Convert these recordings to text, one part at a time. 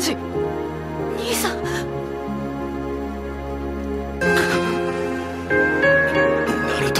兄さん。 ナルト、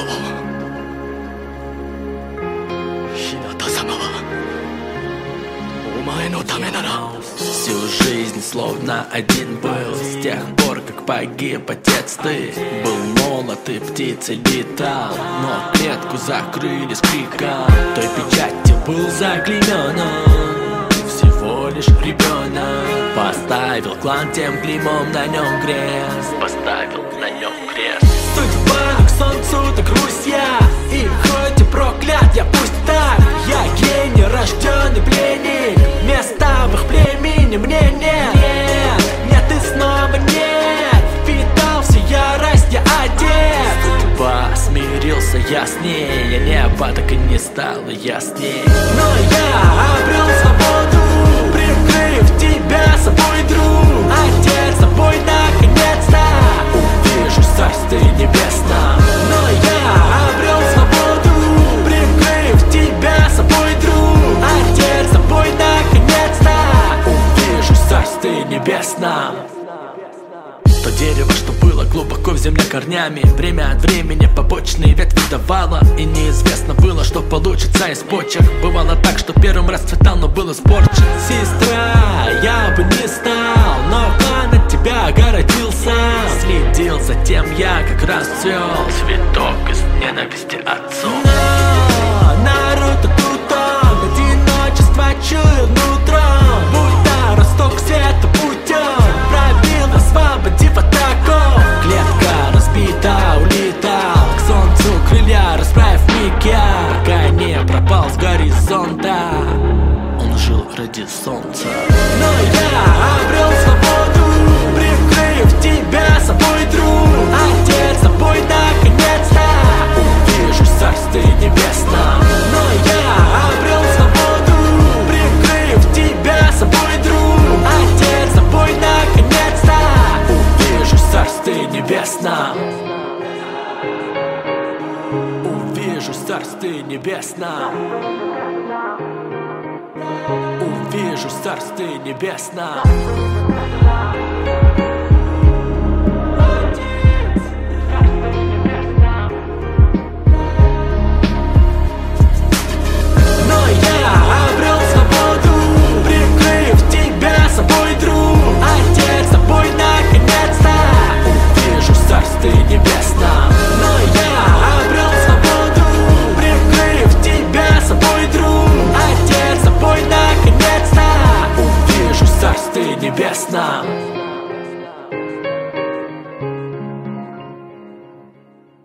ヒナタ様はお前のためなら。 Всю жизнь словно один был, с тех пор, как погиб отец ты. Был молод и птицей летал, но клетку закрыли с криком. Той печатью был заклеймен он, всего лишь ребенок. Поставил клан тем клеймом, на нем крест. Поставил на нем крест. Судьба к солнцу, так Русь я. И хоть и проклят я, пусть так. Я гений, рожденный пленник. Места в их племени мне нет. Нет и снова нет. Видал всю ярость, я одет. Судьба, смирился я с ней. Я небо так и не стало ясней. Но я обрел свободу, прикрыв тебя собой, друг. Отец собой наконец-то увижу царствие небесное. Но я обрел свободу, прикрыв тебя собой, друг. Отец собой наконец-то увижу царствие небесное. То дерево, что было глубоко в земле корнями, время от времени побочные ветви давало, и неизвестно было, что получится из почек. Бывало так, что первым расцветал, но был испорчен. Сестра, я бы не стал, но клан от тебя огородился. Следил за тем я, как расцвел цветок из ненависти отцу. Но Наруто тут он, одиночество чуял нутром, будто росток света путем пробил, освободив от оков. Клетка разбита, улетал к солнцу, крылья расправив миг я, пока не пропал с горизонта. Он жил ради солнца. Но я обрел свободу, прикрыв тебя собой, друг. Отец собой наконец-то увижу царствие небесное. Но я обрел свободу, прикрыв тебя собой, друг. Отец собой наконец-то увижу царствие небесное. Увижу царствие небесное. Увижу царствие небесное. Но я обрел свободу, прикрыв тебя собой, друг. Отец собой наконец-то увижу царствие небесное. Но я обрел свободу, прикрыв тебя собой, друг. Отец собой наконец-то увижу царствие небесное.